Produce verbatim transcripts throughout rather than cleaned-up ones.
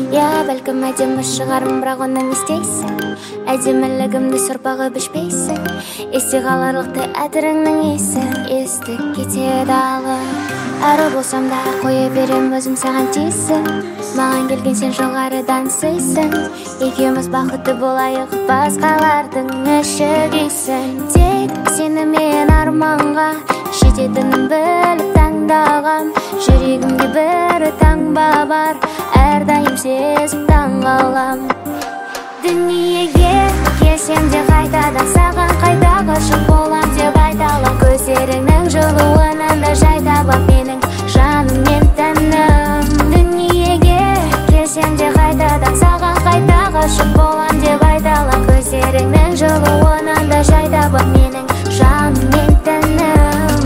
Я бәлкім әдемі шығармын, бірақ оны не істейсің? Әдемілігімді сұрпағы бішпейсің. Есте қаларлықтай әтіріңнің есі, естік кетеді алып. Әрі болсам да қойы берем өзім саған тиісің. Маған келген сен жоғарыдан сыйсың. Екеуміз бақытты болайық, басқалардың іші күйсін. Тек сені мен арманға жететінін біліп таңдағам. Жүрегімде бір таңба бар, әрдайым сезіп таңғалам. Дүниеге келсем де қайтадан саған қайта ғашық болам деп айта алам. Көздеріңнің жылуынан да жай табам менің жаным мен тәнім. Дүниеге келсем де қайтадан саған қайта ғашық болам деп айта алам. Көздеріңнің жылуынан да жай табам менің жаным мен тәнім.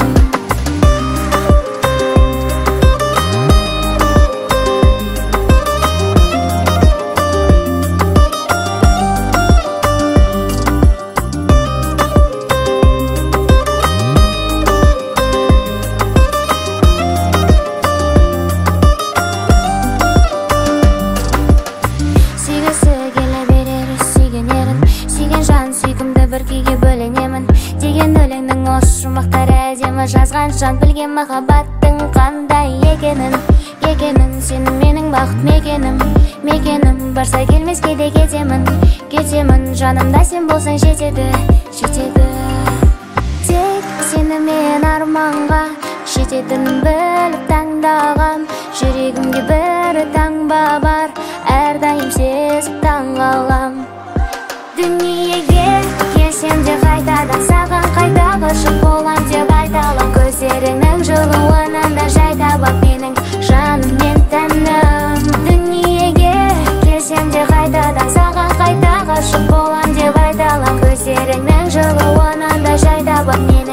Бір күйге бөленемін деген өлеңнің осы жұмбақтары әдемі жазған жан білген махаббаттың қандай екенін екенін сенің менің бақыт мекенім мекенім барса келмес кейде кетемін кетемін жанымда сен болсаң жетеді жетеді. Тек сені мен арманға жететінін біліп таңдағам. Жүрегімде бір таңба бар, әрдайым сезіп таңғалам. Дүниеге келсем де қайтадан саған қайта ғашық болам деп айта алам. Көздеріңнің жылуынан да жай табам менің жаным мен тәнім. Дүниеге келсем де қайтадан саған қайта ғашық болам деп айта алам. Көздеріңнің жылуынан да жай табам менің